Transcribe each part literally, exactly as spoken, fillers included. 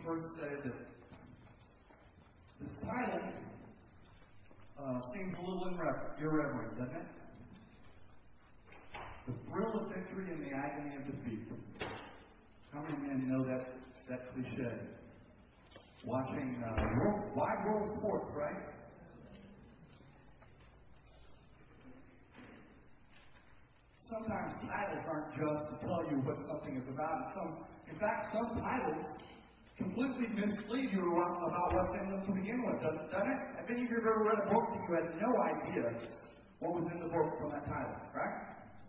first say that this title uh, seems a little irre- irreverent, doesn't it? The thrill of victory and the agony of defeat. How many men know that that cliche? Watching uh, world, wide world sports, right? Sometimes titles aren't just to tell you what something is about. Some, in fact, some titles completely mislead you about what's in them to begin with, doesn't it? Have any of you ever read a book that you had no idea what was in the book from that title, right?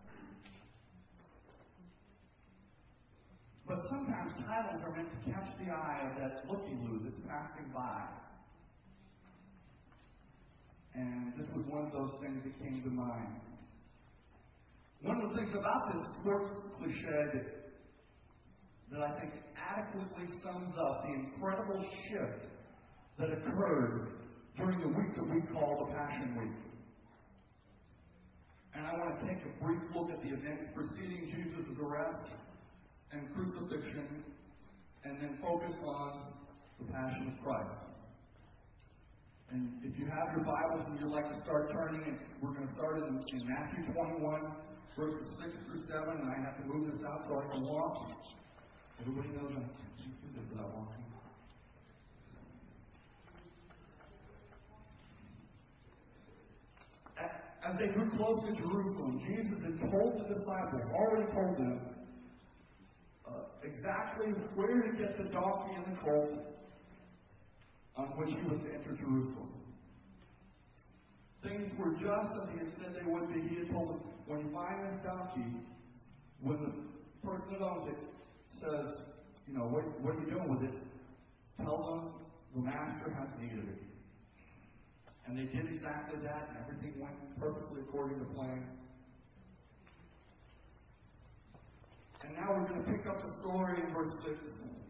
But sometimes titles are meant to catch the eye of that looky-loo that's passing by. And this was one of those things that came to mind. One of the things about this sports cliche that, that I think adequately sums up the incredible shift that occurred during the week that we call the Passion Week. And I want to take a brief look at the events preceding Jesus' arrest and crucifixion, and then focus on the Passion of Christ. And if you have your Bibles and you'd like to start turning, it's, we're going to start in, in Matthew twenty-one, verses six through seven, and I have to move this out so I can walk. Everybody knows I can't do this without walking. As they drew close to Jerusalem, Jesus had told the disciples, already told them, uh, exactly where to get the donkey and the colt on which he was to enter Jerusalem. Things were just as he had said they would be. He had told them, when you find this donkey, when the person that owns it says, you know, what, what are you doing with it? Tell them the master has need of it. And they did exactly that, and everything went perfectly according to plan. And now we're going to pick up the story in verse six.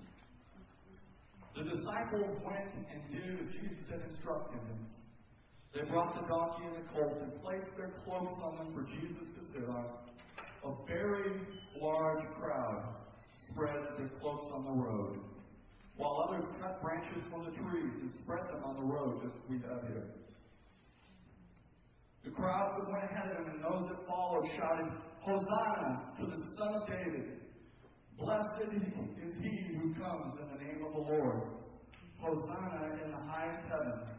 The disciples went and did as Jesus had instructed them. They brought the donkey and the colt and placed their cloaks on them for Jesus to sit on. A very large crowd spread their cloaks on the road, while others cut branches from the trees and spread them on the road, just as we have here. The crowds that went ahead of them and those that followed shouted, Hosanna to the Son of David. Blessed is he who comes in the name of the Lord. Hosanna in the highest heaven.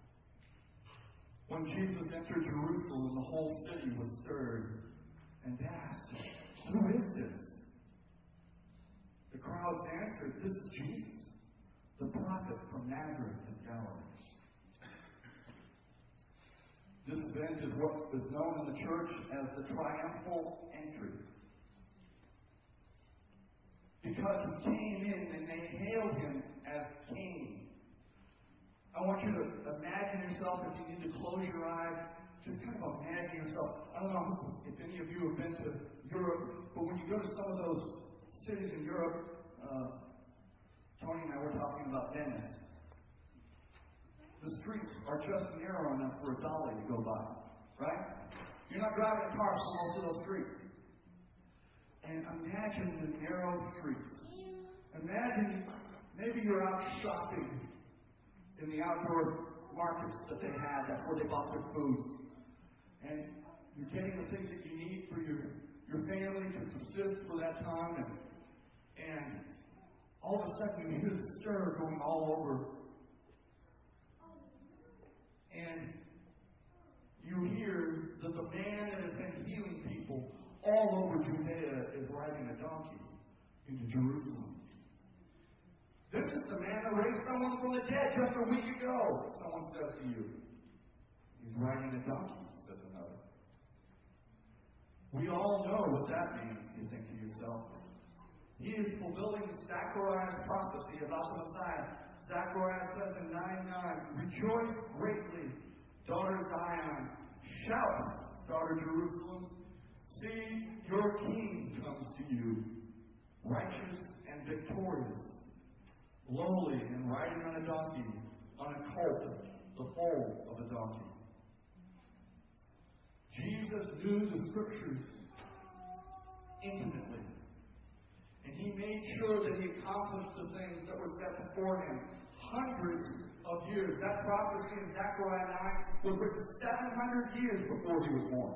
When Jesus entered Jerusalem, the whole city was stirred and asked, who is this? The crowds answered, this is Jesus, the prophet from Nazareth in Galilee. This event is what is known in the church as the triumphal entry. Because he came in and they hailed him as king. I want you to imagine yourself, if you need to close your eyes, just kind of imagine yourself. I don't know if any of you have been to Europe, but when you go to some of those cities in Europe, uh, Tony and I were talking about Venice. The streets are just narrow enough for a dolly to go by, right? You're not driving a car through most of those streets. And imagine the narrow streets. Imagine maybe you're out shopping in the outdoor markets that they had. That's where they bought their foods. And you're getting the things that you need for your, your family to subsist for that time. And, and all of a sudden you hear the stir going all over. And you hear that the man that has been healing people all over Judea is riding a donkey into Jerusalem. This is the man that raised someone from the dead just a week ago, someone says to you. He's riding a donkey, says another. We all know what that means, you think to yourself. He is fulfilling Zechariah's prophecy about the Messiah. Zechariah says in nine nine, rejoice greatly, daughter Zion. Shout, daughter Jerusalem. See, your king comes to you, righteous and victorious, lowly and riding on a donkey, on a colt, the foal of a donkey. Jesus knew the scriptures intimately. And he made sure that he accomplished the things that were set before him. Hundreds of years. That prophecy in Zechariah nine was written seven hundred years before he was born.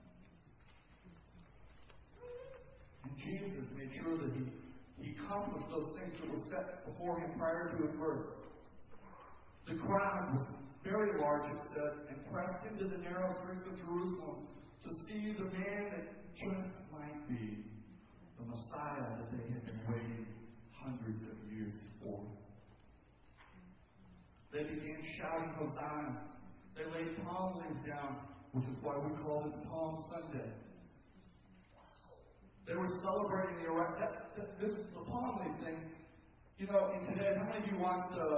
And Jesus made sure that he, he accomplished those things that were set before him prior to his birth. The crowd was very large, it says, and pressed into the narrow streets of Jerusalem to see the man that just might be the Messiah that they had been waiting hundreds of years for. They began shouting Hosanna. They laid palm leaves down, which is why we call this Palm Sunday. They were celebrating the arrival. That, that, this is the palm leaf thing. You know, in today, how many of you watch the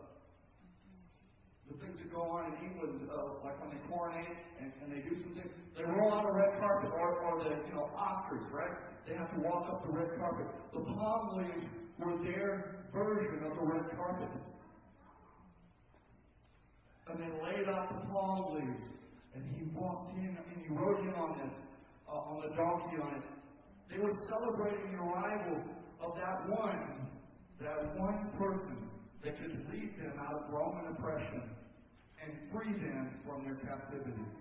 the things that go on in England, uh, like when they coronate and, and they do some things? They roll out a red carpet, or, or the you know Oscars, right? They have to walk up the red carpet. The palm leaves were their version of the red carpet. And they laid out the palm leaves, and he walked in, and he rode in on it, uh, on the donkey on it. They were celebrating the arrival of that one, that one person that could lead them out of Roman oppression and free them from their captivity.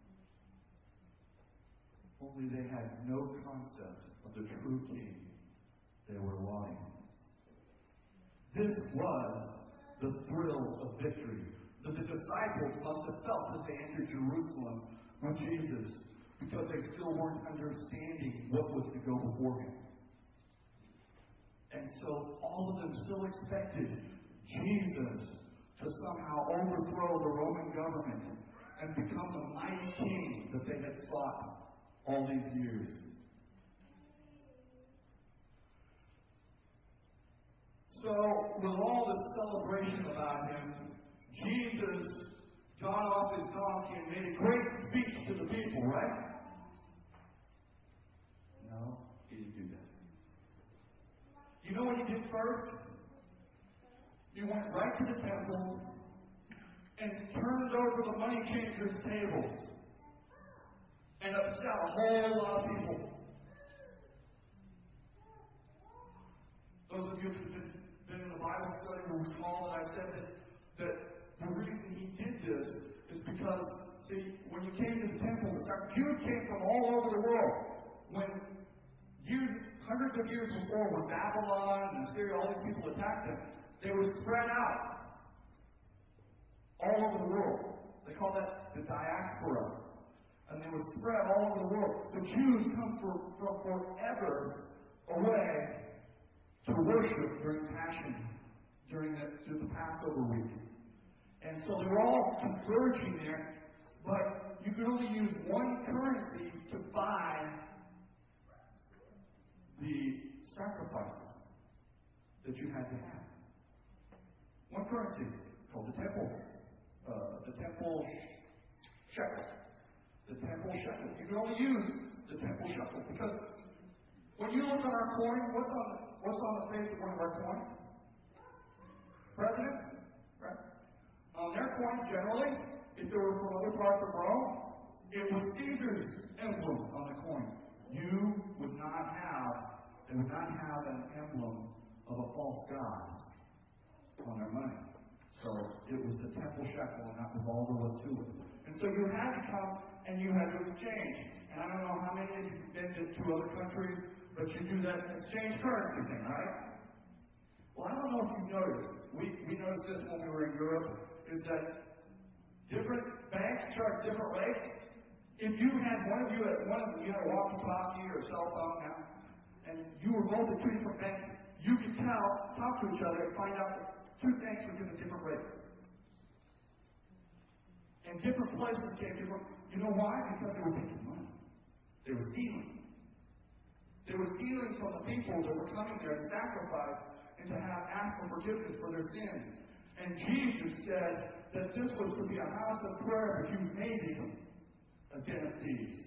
Only they had no concept of the true king they were lauding. This was the thrill of victory that the disciples must have felt as they entered Jerusalem with Jesus, because they still weren't understanding what was to go before him. And so all of them still expected Jesus to somehow overthrow the Roman government and become the mighty king that they had sought all these years. So, with all this celebration about him, Jesus got off his donkey and made a great speech to the people, right? No, he didn't do that. You know what he did first? He went right to the temple and turned over the money changers' tables and upset a whole lot of people. Those of you who've been, been in the Bible study will recall that I said that, that the reason he did this is because, see, when you came to the temple, the Jews came from all over the world. When years, hundreds of years before, when Babylon and Assyria, all these people attacked them, they were spread out all over the world. They call that the diaspora. And they were spread all over the world. The Jews come from, from forever away to worship during Passion, during the, through the Passover week. And so they were all converging there, but you could only use one currency to buy the sacrifices that you had to have. One currency called the temple, uh, the temple shekel. The temple shekel. You can only use the temple shekel because when you look on our coin, what's on what's on the face of one of our coins? President, right? On their coins, generally, if they were from other parts of Rome, it was Caesar's emblem on the coin. You would not have, they would not have an emblem of a false god on their money. So it was the temple shekel, and that was all there was to it. And so you had to come and you had to exchange. And I don't know how many of you have been to two other countries, but you do that exchange currency thing, right? Well, I don't know if you've noticed. We we noticed this when we were in Europe. Is that different banks charge different rates? If you had one of you at one of them, you had a walkie-talkie or a cell phone now, and you were both at two different banks, you could tell, talk to each other, and find out that two banks were giving different rates. And different places gave different. You know why? Because they were making money. They were stealing. They were stealing from the people that were coming there to sacrifice and to have ask for forgiveness for their sins. And Jesus said that this was to be a house of prayer, but you made it a den of thieves.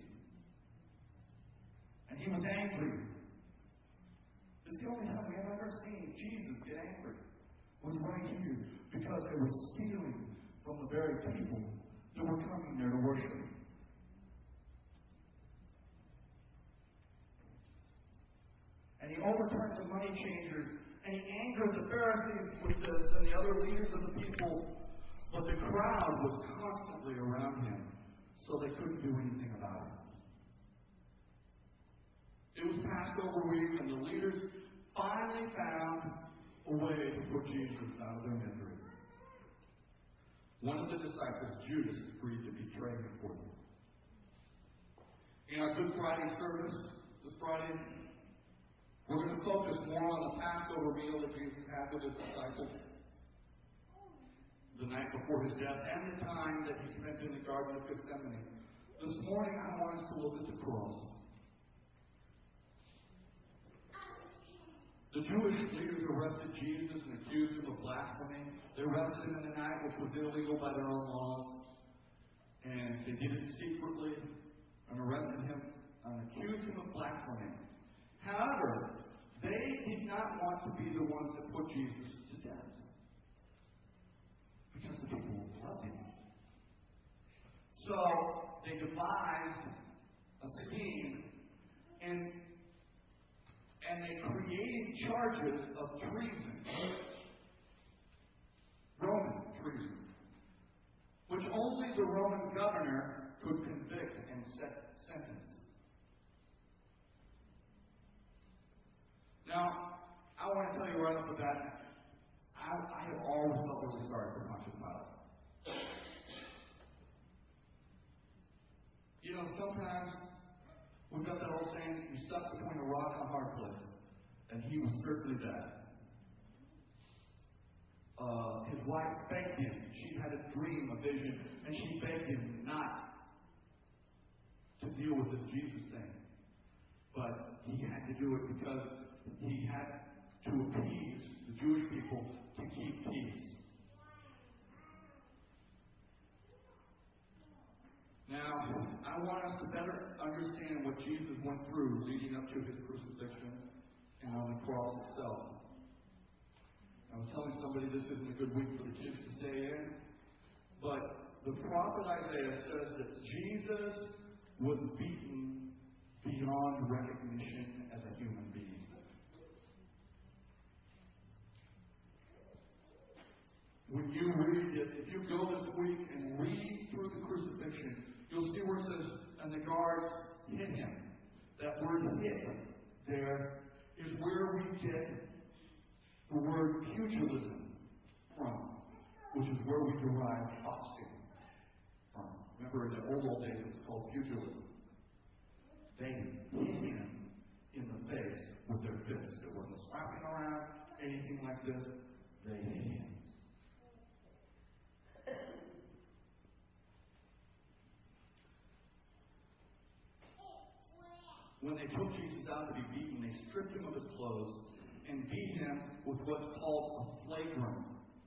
And he was angry. It's the only time we have ever seen Jesus get angry. Was right here, because they were stealing from the very people that were coming there to worship. And he over also turned to money changers, and he angered the Pharisees with this and the other leaders of the people. But the crowd was constantly around him, so they couldn't do anything about it. It was Passover week, and the leaders finally found a way to put Jesus out of their misery. One of the disciples, Judas, agreed to betray him for them. In our Good Friday service this Friday, we're going to focus more on the Passover meal that Jesus had with his disciples the night before his death and the time that he spent in the Garden of Gethsemane. This morning, I want us to look at the cross. The Jewish leaders arrested Jesus and accused him of blasphemy. They arrested him in the night, which was illegal by their own laws. And they did it secretly and arrested him and accused him of blasphemy. However, they did not want to be the ones that put Jesus to death. Because the people loved him. So they devised a scheme and and they created charges of treason. Roman treason. Which only the Roman governor could convict and set sentence. Now, I want to tell you right off the bat, I, I have always felt really sorry for Pontius Pilate. You know, sometimes we've got that old saying, you're stuck between a rock and a hard place. And he was certainly that. Uh, his wife begged him. She had a dream, a vision, and she begged him not to deal with this Jesus thing. But he had to do it because he had to appease the Jewish people to keep peace. Now, I want us to better understand what Jesus went through leading up to his crucifixion and on the cross itself. I was telling somebody this isn't a good week for the kids to stay in, but the prophet Isaiah says that Jesus was beaten beyond recognition as a human being. When you read it, if you go this week and read through the crucifixion, you'll see where it says, and the guards hit him. That word hit there is where we get the word pugilism from, which is where we derive boxing from. Remember, in the old, old days, it was called pugilism. They hit him in the face with their fists. It wasn't slapping around, anything like this. They hit him. When they took Jesus out to be beaten, they stripped him of his clothes and beat him with what's called a flagrum.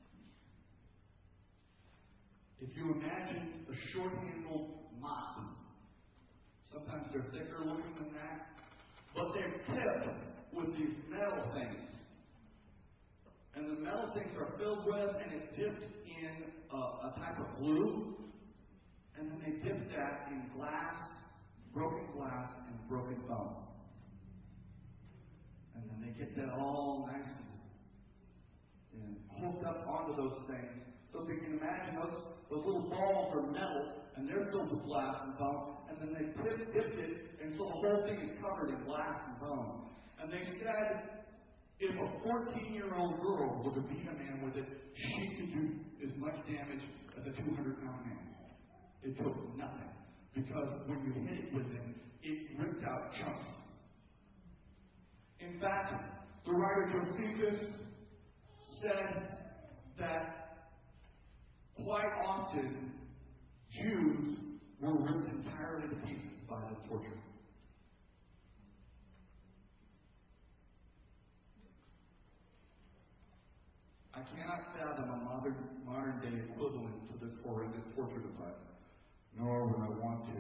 If you imagine a short-handled mop, sometimes they're thicker looking than that, but they're tipped with these metal things. And the metal things are filled with, and it's dipped in a, a type of glue, and then they dip that in glass, broken glass, and broken bone. And then they get that all nice and hooked up onto those things. So if you can imagine, those, those little balls are metal, and they're filled with glass and bone, and then they dip, dipped it, and so the whole thing is covered in glass and bone. And they said, if a fourteen-year-old girl were to beat a man with it, she could do as much damage as a two hundred pound man. It took nothing. Because when you hit it with it, it ripped out chunks. In fact, the writer Josephus said that quite often Jews were ripped entirely to pieces by the torture. I cannot fathom a modern, modern day equivalent to this horrendous torture device, nor would I want to.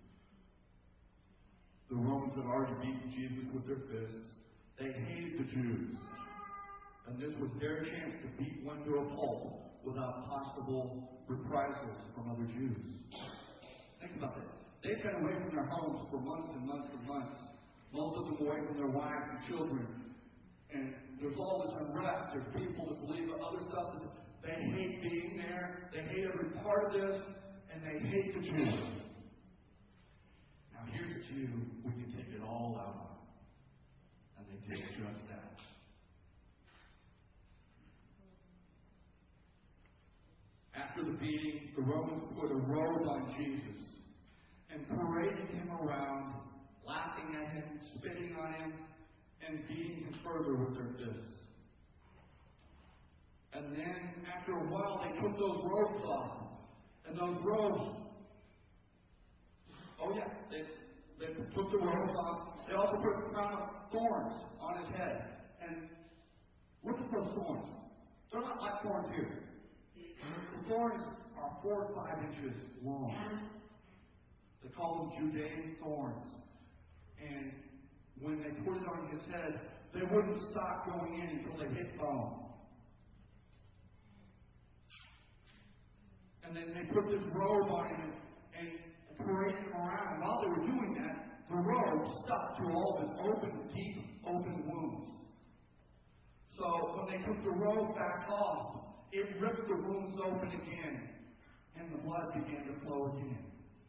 The Romans had already beaten Jesus with their fists. They hated the Jews. And this was their chance to beat one to a pulp without possible reprisals from other Jews. Think about that. They've been away from their homes for months and months and months. Most of them away from their wives and children. And there's all this unrest. There's people that believe in other stuff. That they hate being there. They hate every part of this. And they hate the Jews. Now here's a Jew we can take it all out on. And they did just that. After the beating, the Romans put a robe on Jesus and paraded him around, laughing at him, spitting on him, and beating him further with their fists. And then, after a while, they took those robes off. And those robes, oh yeah, they, they took the robes off. They also put a crown of thorns on his head. And look at those thorns. They're not like thorns here. The thorns are four or five inches long. They call them Judean thorns. And when they put it on his head, they wouldn't stop going in until they hit bone. And then they put this robe on him and paraded him around. And while they were doing that, the robe stuck to all of his open, deep, open wounds. So when they took the robe back off, it ripped the wounds open again, and the blood began to flow again.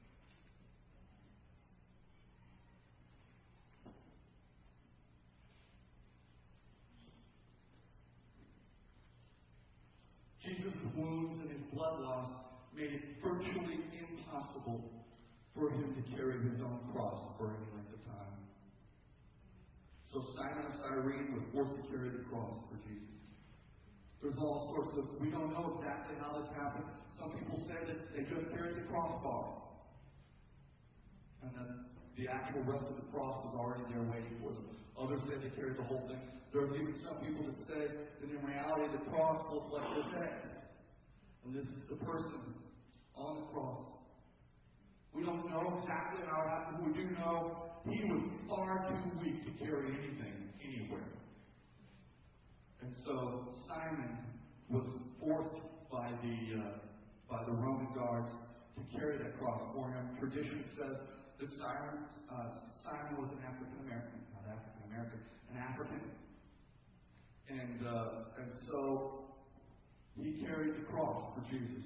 Jesus' wounds and his blood loss made it virtually impossible for him to carry his own cross for any length of time. So Simon of Cyrene was forced to carry the cross for Jesus. There's all sorts of, we don't know exactly how this happened. Some people say that they just carried the crossbar. And then the actual rest of the cross was already there waiting for them. Others say they carried the whole thing. There's even some people that say that in reality the cross looked like this X. And this is the person on the cross. We don't know exactly how it happened. We do know he was far too weak to carry anything anywhere. And so Simon was forced by the uh, by the Roman guards to carry that cross for him. Tradition says that Simon uh, Simon was an African American, not African American, an African, and uh, and so he carried the cross for Jesus.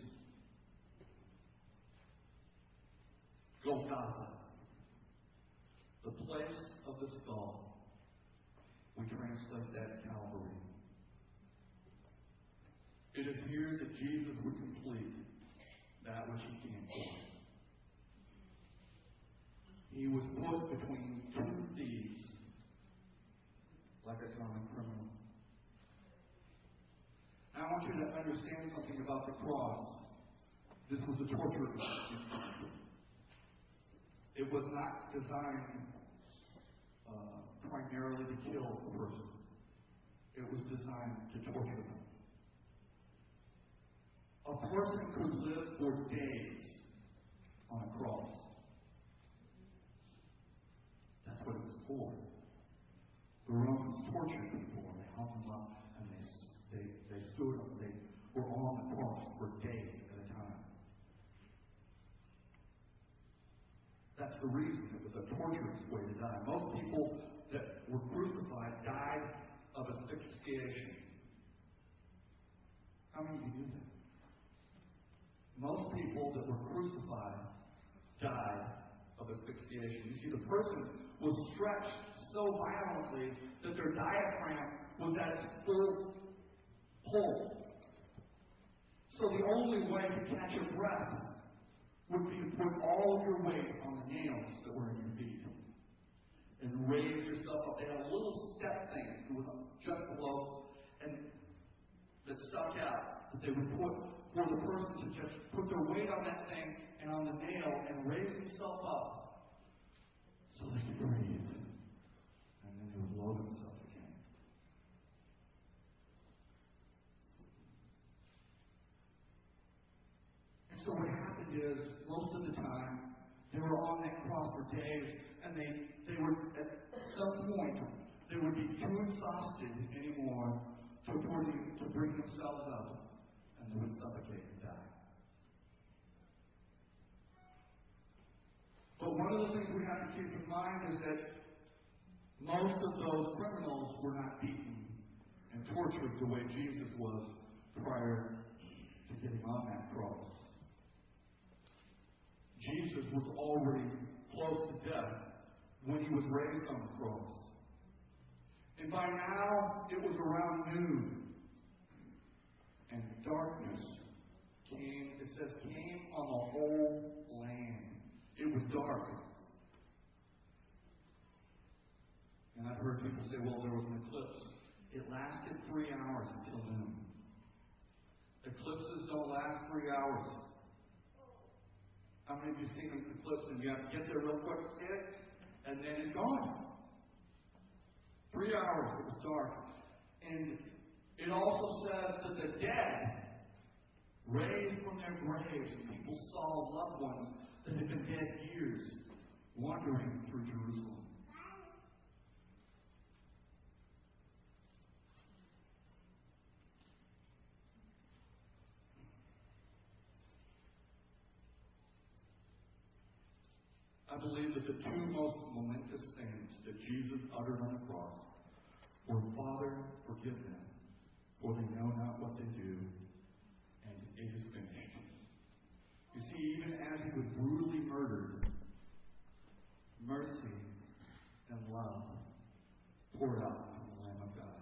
Golgotha, the place of the skull. We translate that Calvary. It is here that Jesus would complete that which he came for. He was put between two thieves, like a common criminal. Now I want you to understand something about the cross. This was a torture instrument. It was not designed uh, primarily to kill a person. It was designed to torture them. A person could live for days on a cross. That's what it was for. The Romans tortured people and they hung them up and they, they, they stood up. They were on the cross for days at a time. That's the reason it was a torturous way to die. Most people that were crucified died of asphyxiation. How many of you knew that? Most people that were crucified died of asphyxiation. You see, the person was stretched so violently that their diaphragm was at its full pull. So the only way to catch a breath would be to put all of your weight on the nails that were in your feet and raise yourself up. They had a little step thing that was just below and that stuck out that they would put for the person to just put their weight on that thing and on the nail and raise themselves up so they could breathe. And then they would lower themselves again. And so what happened is, most of the time, they were on that cross for days, and they, they would, at some point, they would be too exhausted anymore to, to bring themselves up. And they would suffocate and die. But one of the things we have to keep in mind is that most of those criminals were not beaten and tortured the way Jesus was prior to getting on that cross. Jesus was already close to death when he was raised on the cross. And by now, it was around noon. And darkness came, it says, came on the whole land. It was dark. And I've heard people say, well, there was an eclipse. It lasted three hours until noon. Eclipses don't last three hours. How many of you have seen an eclipse and you have to get there real quick, see it, and then it's gone? Three hours, it was dark. And it also says that the dead raised from their graves, and people saw loved ones that had been dead years wandering through Jerusalem. I believe that the two most momentous things that Jesus uttered on the cross were, Father, forgive them, for they know not what they do, and it is finished. You see, even as he was brutally murdered, mercy and love poured out from the Lamb of God.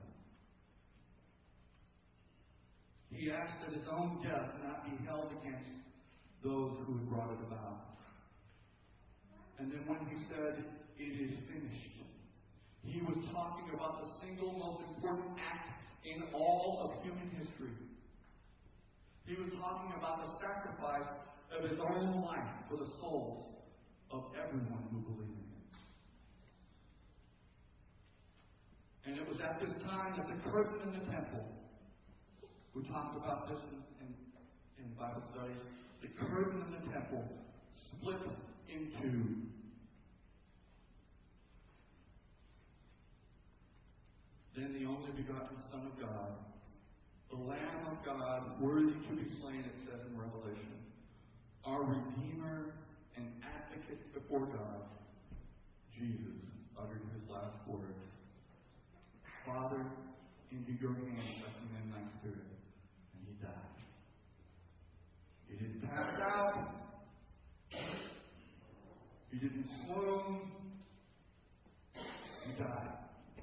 He asked that his own death not be held against those who had brought it about. And then when he said, it is finished, he was talking about the single most important act in all of human history. He was talking about the sacrifice of his own life for the souls of everyone who believed in him. And it was at this time that the curtain in the temple, we talked about this in, in, in Bible studies, the curtain in the temple split into then the only begotten Son of God, the Lamb of God, worthy to be slain, it says in Revelation, our Redeemer and advocate before God, Jesus uttered his last words. Father, into your hands I commend my spirit. And he died. He didn't pass out. He didn't swoon. He died.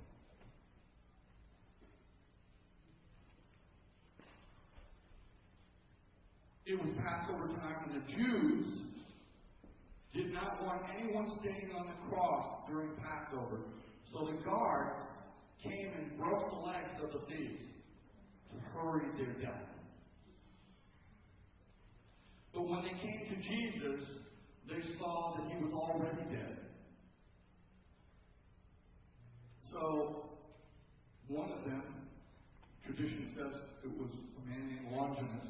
It was Passover time, and the Jews did not want anyone standing on the cross during Passover. So the guards came and broke the legs of the thieves to hurry their death. But when they came to Jesus, they saw that he was already dead. So one of them, tradition says it was a man named Longinus,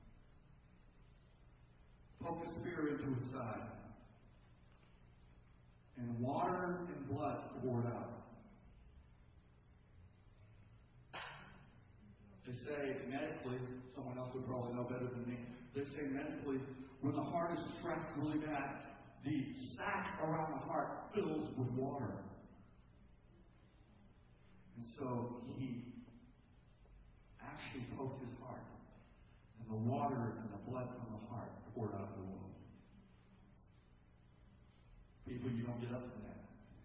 poked a spear into his side, and water and blood poured out. They say medically, someone else would probably know better than me, they say medically, when the heart is stressed really bad, the sac around the heart fills with water. And so he actually poked his heart, and the water and the blood from the heart poured out of the wound. People, you don't get up from that.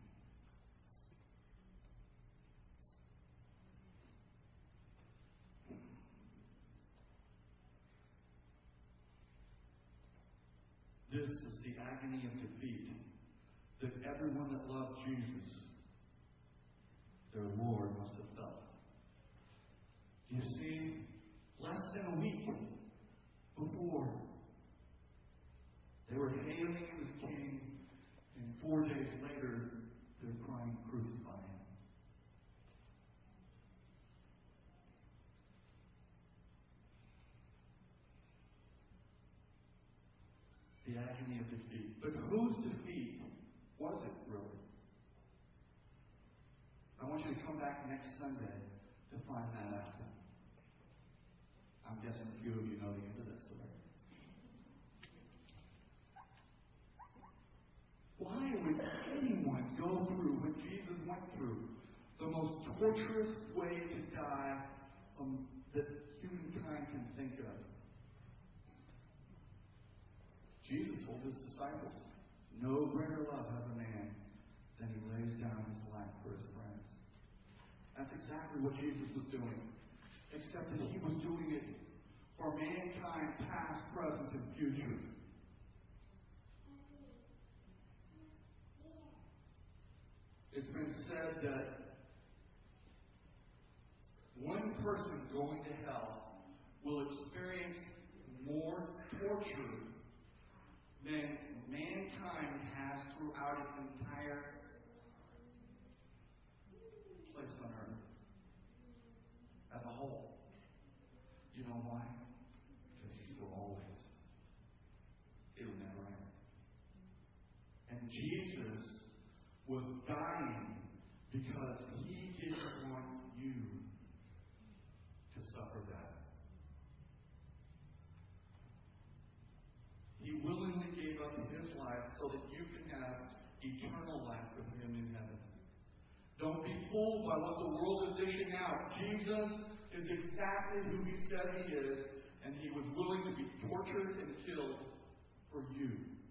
This is the agony of defeat that everyone that loved Jesus, their Lord, must have felt. You see, less than a week before, they were hailing him as king, and four days later, they're crying, crucify him. The agony of defeat. But whose defeat was it, really? I want you to come back next Sunday to find that out. I'm guessing a few of you know the end of that story. Why would anyone go through what Jesus went through? The most torturous way to die um, that humankind can think of. Jesus told his disciples, no greater love has a man than he lays down his life for his friends. That's exactly what Jesus was doing. Except that he was doing it for mankind, past, present, and future. It's been said that one person going to hell will experience more torture than mankind has throughout its entire place on earth as a whole. You know why? Because he will always. It will never end. And Jesus was dying because he didn't want you to suffer that. He willingly gave up his life so that you can have eternal life with him in heaven. Don't be fooled by what the world is dishing out. Jesus is exactly who he said he is, and he was willing to be tortured and killed for you.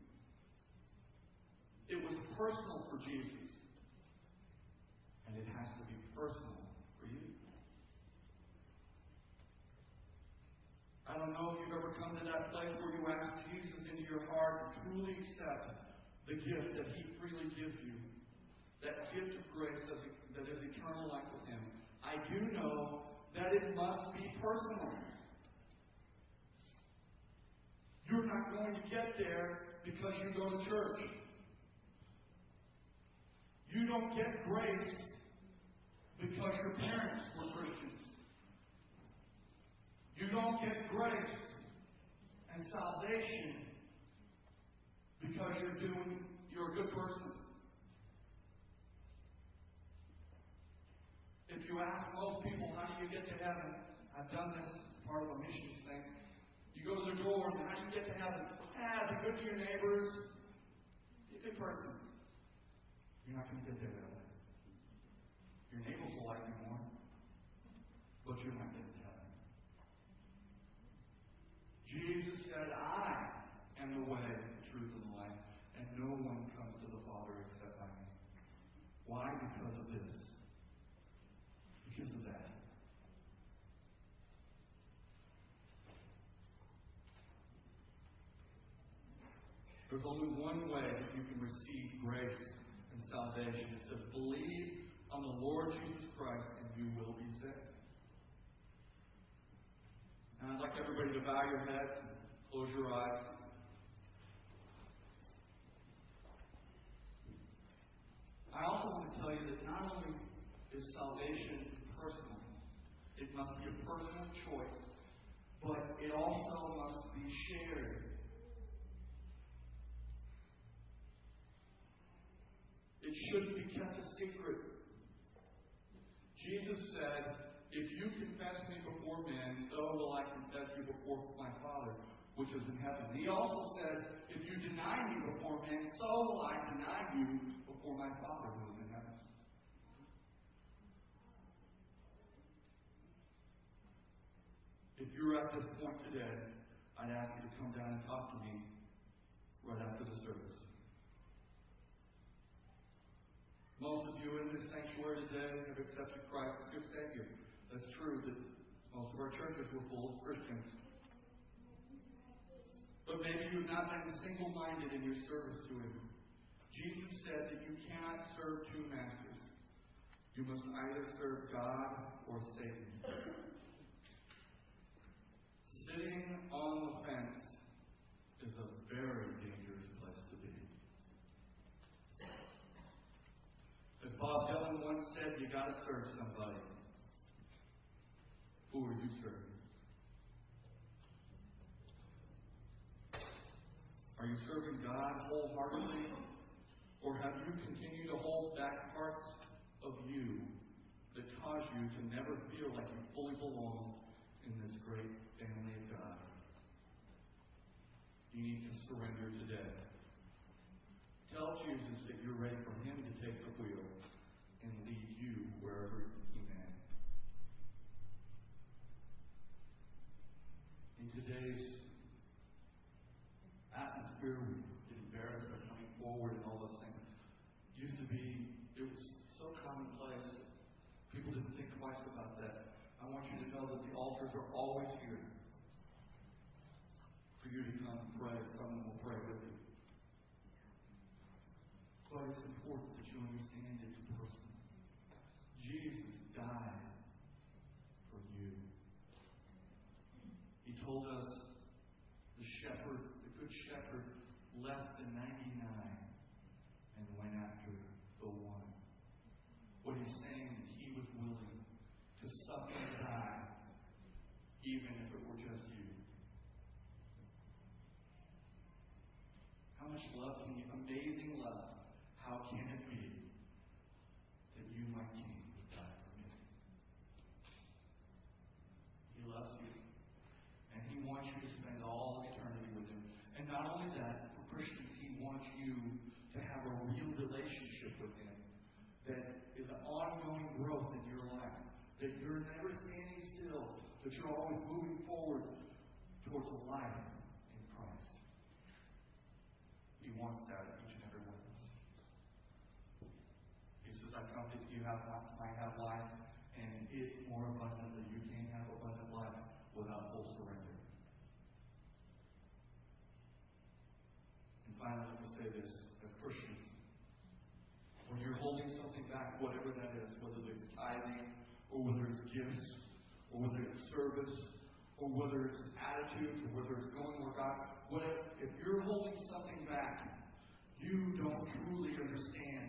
It was personal for Jesus, and it has to be personal for you. I don't know if you've ever come to that place where you ask Jesus into your heart and truly accept the gift that he freely gives you. That gift of grace that is eternal life with him. I do know that it must be personal. You're not going to get there because you go to church. You don't get grace because your parents were Christians. You don't get grace and salvation because you're doing, you're a good person. If you ask most people, how do you get to heaven? I've done this as part of a missions thing. You go to the door, and how do you get to heaven? Ah, be good to your neighbors. Be a good person. You're not going to get there that way. Your neighbors will like you more, but you're not getting to heaven. Jesus said, I am the way, the truth, and the life, and no one comes to the Father except by me. Why? Because of this. Because of that. There's only one way that you can receive grace and salvation. It says, believe on the Lord Jesus Christ and you will be saved. And I'd like everybody to bow your heads and close your eyes. I also want to tell you that not only is salvation personal, it must be a personal choice, but it also must be shared. It shouldn't be kept a secret. Jesus said, if you confess me before men, so will I confess you before my Father, which is in heaven. He also said, if you deny me before men, so will I deny you before my Father, who is in heaven. If you're at this point today, I'd ask you to come down and talk to me right after the service. Most of you in this sanctuary today have accepted Christ as your Savior. That's true that most of our churches were full of Christians. But maybe you've not been single-minded in your service to Him. Jesus said that you cannot serve two masters. You must either serve God or Satan. Sitting on the fence is a very dangerous place to be. As Bob Dylan once said, you got to serve somebody. Who are you serving? Are you serving God wholeheartedly? Or have you continued to hold back parts of you that cause you to never feel like you fully belong in this great family of God? You need to surrender today. Tell Jesus that you're ready for Him to take the wheel and lead you wherever forward and all those things. Used to be, it was so commonplace. People didn't think twice about that. I want you to know that the altars are always here for you to come and pray. Someone will pray with you. But it's important that you understand it's personal. Jesus died for you. He told us the shepherd, the good shepherd, left the ninety-nine and went after the one. What he's saying is he was willing to suffer and die, even if it were just you. How much love can you, amazing love, how can it be that you, my King, would die for me? He loves you. And he wants you to spend all eternity with him. And not only that, for Christians, he wants you to have a real relationship with him that is an ongoing growth in your life. That you're never standing still. That you're always moving forward towards a life in Christ. He wants that in each and every one of us. He says, I come that you have, might have life, and it more abundantly. You can't have abundant life without full surrender. And finally, let me say this, as Christians, when you're holding something back, whatever that is, whether it's tithing, or whether it's gifts, or whether it's service, or whether it's attitudes, or whether it's going where God, whatever, if you're holding something back, you don't truly understand